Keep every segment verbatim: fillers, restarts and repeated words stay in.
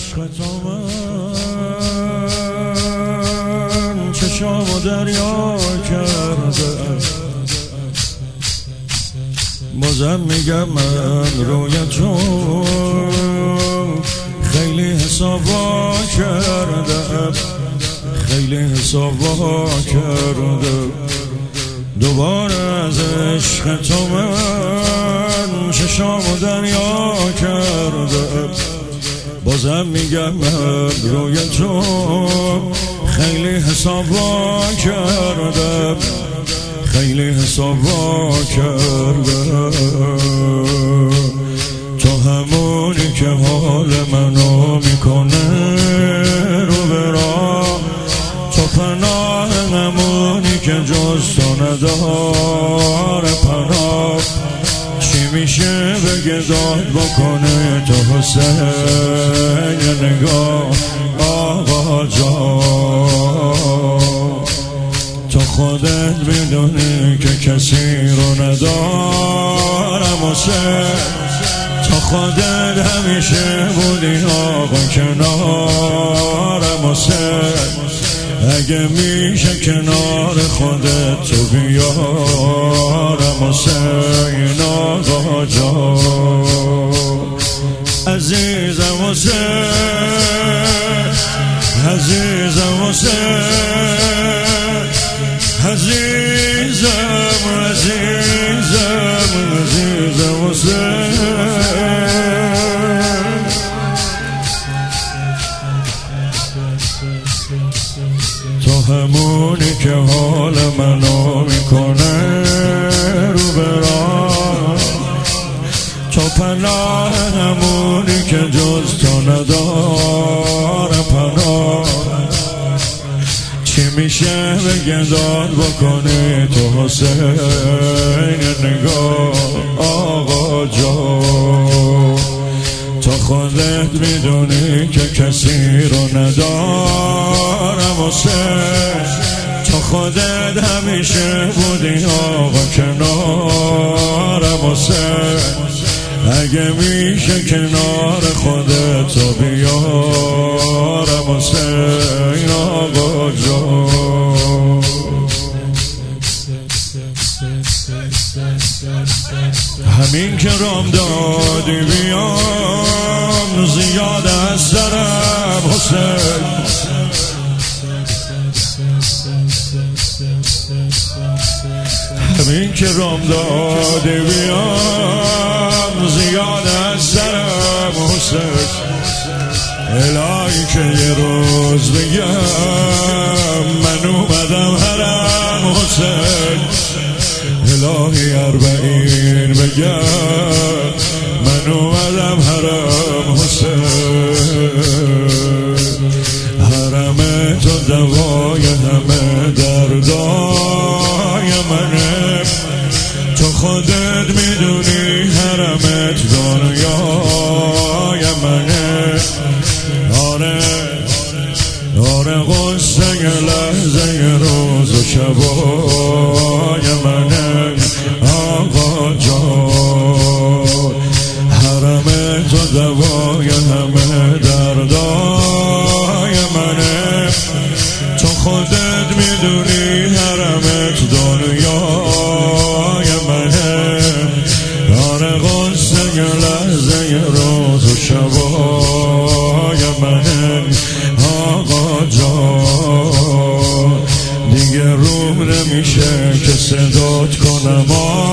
عشق تو من چشامو دریا کرده، بازم میگم من روی تو خیلی حسابا کرده، خیلی حسابا کرده. دوباره از عشق تو من چشامو دریا کرده، بازم میگم من روی تو خیلی حسابا کرده، خیلی حسابا کرده. تو همونی که حال منو میکنه رو برا، تو پناه همونی که جز تو نداره پناه. چی میشه بگه داد بکنه تو حسین نگاه آقا جان؟ تو خودت میدونی که کسی رو ندارم حسین، تو خودت همیشه بودی آقا کنارم حسین. اگه میشه کنار خودت تو بیارم حسین آقا جان. عزیزم حسین، عزیزم حسین، عزیزم عزیزم عزیزم حسین. تو همونی که حال منو میکنه رو برا، تو پناه همونی که جز تو نداره پناه. چی میشه بگه داد بکنی تو حسین نگاه آقا جان؟ تو خودت میدونی که کسی رو ندارم حسین، تو خودت همیشه بودی آقا کنارم حسین. اگه میشه کنار خودت تو بیارم حسین آقا جان. همین که رام دادی بیام زیاد از سرم حسین، همین که رام دادی بیام زیاد از سرم حسین. الهی که یه روز بگم من اومدم حرم حسین، الهی اربعین بگم من اومدم حرم حسین. حرم تو دوای همه دردای منه، تو خودت میدونی حرمت دنیای منه. آره آره قصه لحظه روز و شبای منه آقا جان. حرم تو دوای همه دردای منه، تو خودت میدونی حرمت دنیای منه. آره قصه لحظه روز و شبای منه آقا جان. دیگه روم نمیشه که صدات کنم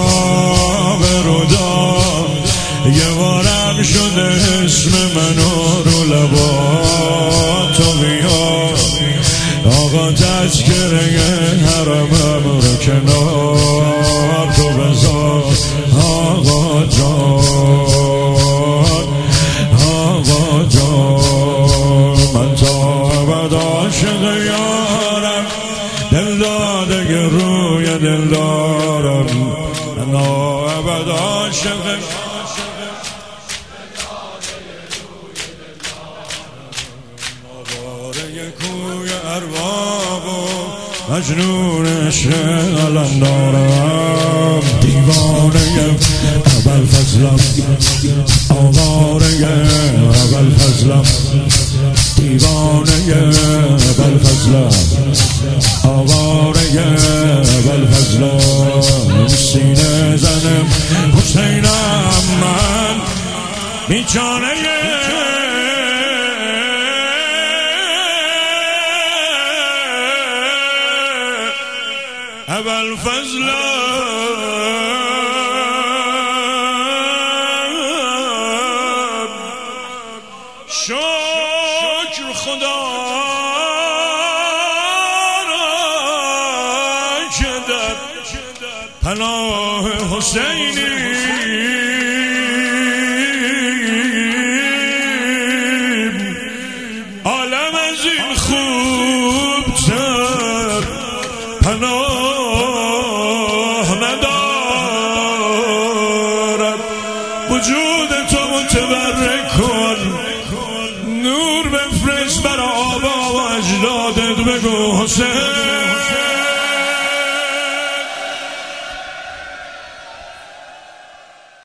آبرودا، یه بارم شده اسم منو رو لباتو بیار. آقا تذکره حرمم رو کنار تو بذار آقا جان، آقا جان. من تا ابد عاشق یارم، دل داده روی دل دارم. من تا ابد عاشق کوی ارباب و مجنون عشق علم دارم. دیوانه ابوالفضلم، آواره ابوالفضلم. دیوانه بلفضلا آواره بلفضلا سینه زنم حسینم من بیچاره ابوالفضل شکر خدا را که در پناه حسینی عالم از این خوبتر پناه ندارد. وجود تو متبرک کن، نور بفرست بر آبا و اجدادت، بگو حسین